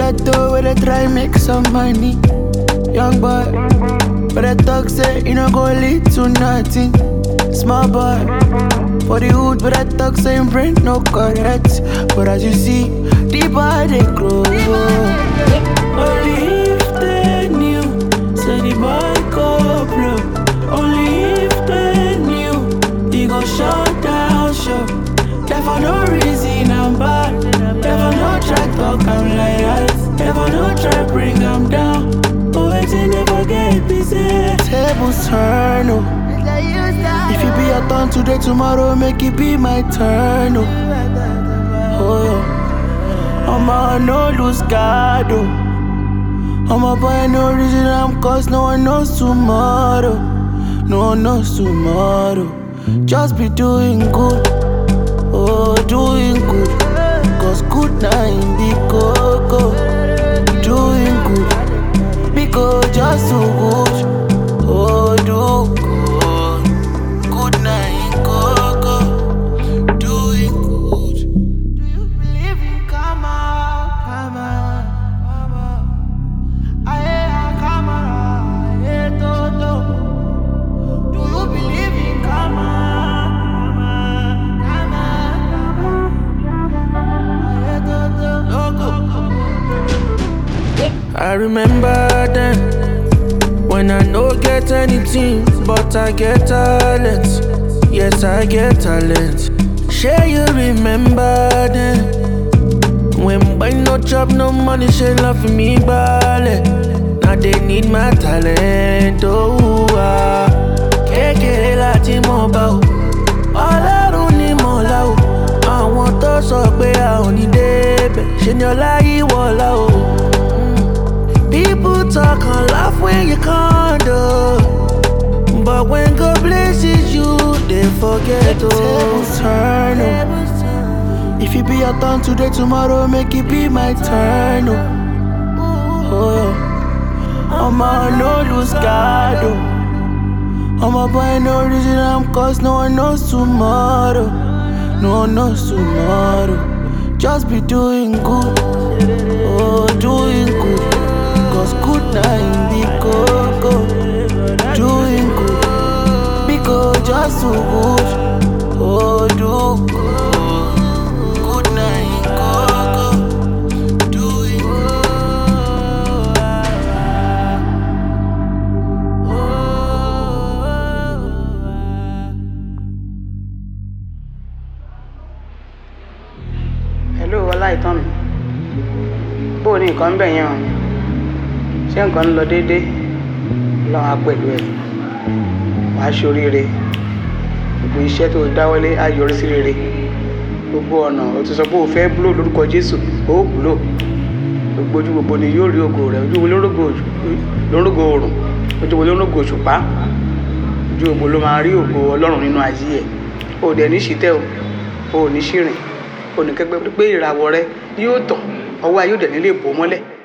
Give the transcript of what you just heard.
ghetto where they try make some money. Young boy, but I talk say you no go lead to nothing. Small boy, for the hood, but I talk say him brain no correct. But as you see, the boy they grow. Only if they knew, say the boy go blow. Only if they knew, he go shut down shop. Never no reason I'm bad. Never no try talk I'm like that. Never no try bring I'm down. Always never get busy. Tables turn, oh. If it be your turn today, tomorrow make it be my turn, oh. Oh yeah. I'ma no lose God, oh. I'ma boy no reason I'm cause no one knows tomorrow. No one knows tomorrow. Just be doing good. Oh, doing good, cause good night be coco. Doing good, because just too good. Oh, do good, good night coco. Doing good. Do you believe in karma? Karma, karma. Aye, karma, aye, todo. Do you believe in karma? I remember then, when I no get anything, but I get talent. Yes, I get talent. Share you remember then, when boy no job, no money, she love me ballet. Now they need my talent, oh ah. Kékeré láti mọ̀ bá o, Ọlọ́run ni mo là o. Àwọn tó sọ pé a ò ní débẹ̀, ṣe ni ọlá yìí wọ̀lá o. People talk and laugh when you can't do, but when God blesses you, they forget to turn. Oh. If it be your turn today, tomorrow make it be my turn. Oh. Oh. I'ma no lose God. Oh. I'ma boy no reason I'm cause no one knows tomorrow. No one knows tomorrow. Just be doing good. Oh, doing good. Cause good night be coco. Doing good, because just too good. Oh, do good, good night coco. Doing good. Hello, Ọláìtàn mi. Bó o ní nǹkan bẹ̀ yẹn o? Ṣé nǹkan ń lọ déédéé? Ọlọ́run á pẹ̀lú ẹ̀. Wàá ṣoríire. Gbogbo iṣẹ́ tó dáwọ́lé á yọrí sí rere. Gbogbo ọ̀nà o ti sọ pé o fẹ́ blow lórúkọ Jésù, ó blow. Gbogbo ojú gbogbo ni yóò rí ògo rẹ̀. Ojú wo lórógo oòrùn? Ojú wo lórógo òṣùpá? Ojú gbogbo ló máa rí ògo Ọlọ́run nínú ayé ẹ̀. O dẹ̀ ní ṣìtẹ́ o, o ò ní ṣìrìn. O ní kẹ́gbẹ́ pé ìràwọ̀ rẹ yóò tàn, ọwọ́ ayé ò dẹ̀ nílé bò mọ́lẹ̀.